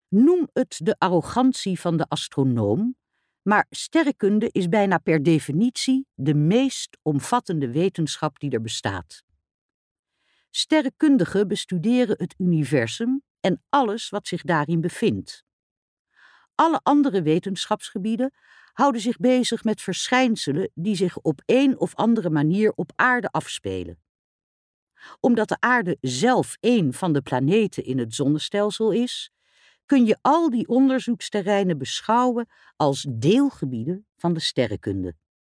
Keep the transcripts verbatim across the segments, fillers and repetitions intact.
Noem het de arrogantie van de astronoom, maar sterrenkunde is bijna per definitie de meest omvattende wetenschap die er bestaat. Sterrenkundigen bestuderen het universum en alles wat zich daarin bevindt. Alle andere wetenschapsgebieden houden zich bezig met verschijnselen die zich op een of andere manier op aarde afspelen. Omdat de aarde zelf een van de planeten in het zonnestelsel is, kun je al die onderzoeksterreinen beschouwen als deelgebieden van de sterrenkunde.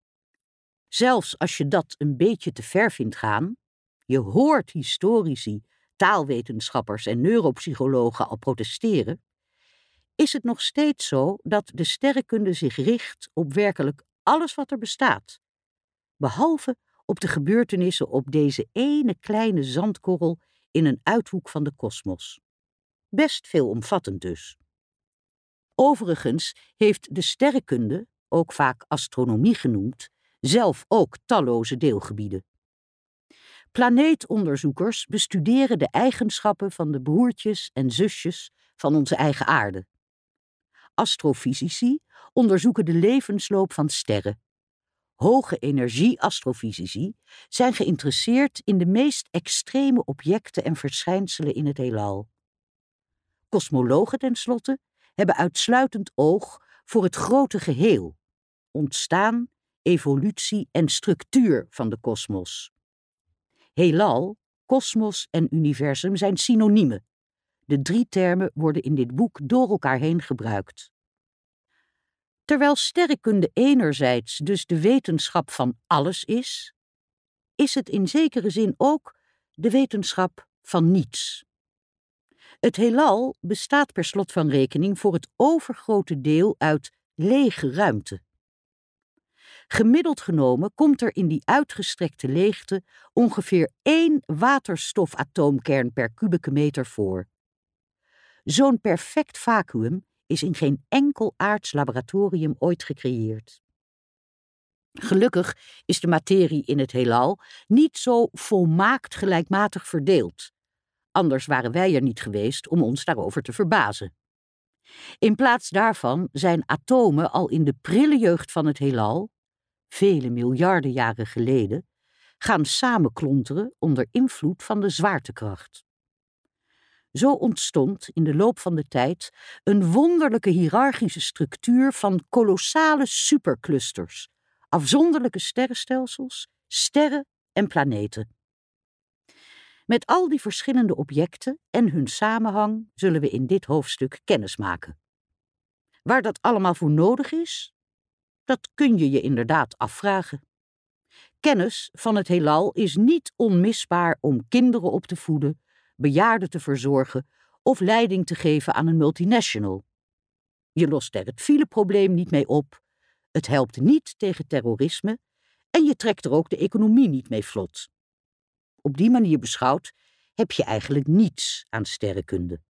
Zelfs als je dat een beetje te ver vindt gaan, je hoort historici, taalwetenschappers en neuropsychologen al protesteren, is het nog steeds zo dat de sterrenkunde zich richt op werkelijk alles wat er bestaat, behalve op de gebeurtenissen op deze ene kleine zandkorrel in een uithoek van de kosmos. Best veelomvattend dus. Overigens heeft de sterrenkunde, ook vaak astronomie genoemd, zelf ook talloze deelgebieden. Planeetonderzoekers bestuderen de eigenschappen van de broertjes en zusjes van onze eigen aarde. Astrofysici onderzoeken de levensloop van sterren. Hoge energie-astrofysici zijn geïnteresseerd in de meest extreme objecten en verschijnselen in het heelal. Kosmologen tenslotte hebben uitsluitend oog voor het grote geheel, ontstaan, evolutie en structuur van de kosmos. Heelal, kosmos en universum zijn synoniemen. De drie termen worden in dit boek door elkaar heen gebruikt. Terwijl sterrenkunde enerzijds dus de wetenschap van alles is, is het in zekere zin ook de wetenschap van niets. Het heelal bestaat per slot van rekening voor het overgrote deel uit lege ruimte. Gemiddeld genomen komt er in die uitgestrekte leegte ongeveer één waterstofatoomkern per kubieke meter voor. Zo'n perfect vacuüm is in geen enkel aards laboratorium ooit gecreëerd. Gelukkig is de materie in het heelal niet zo volmaakt gelijkmatig verdeeld. Anders waren wij er niet geweest om ons daarover te verbazen. In plaats daarvan zijn atomen al in de prille jeugd van het heelal, vele miljarden jaren geleden, gaan samenklonteren onder invloed van de zwaartekracht. Zo ontstond in de loop van de tijd een wonderlijke hiërarchische structuur van kolossale superclusters, afzonderlijke sterrenstelsels, sterren en planeten. Met al die verschillende objecten en hun samenhang zullen we in dit hoofdstuk kennis maken. Waar dat allemaal voor nodig is, dat kun je je inderdaad afvragen. Kennis van het heelal is niet onmisbaar om kinderen op te voeden, bejaarden te verzorgen of leiding te geven aan een multinational. Je lost er het fileprobleem niet mee op, het helpt niet tegen terrorisme en je trekt er ook de economie niet mee vlot. Op die manier beschouwd heb je eigenlijk niets aan sterrenkunde.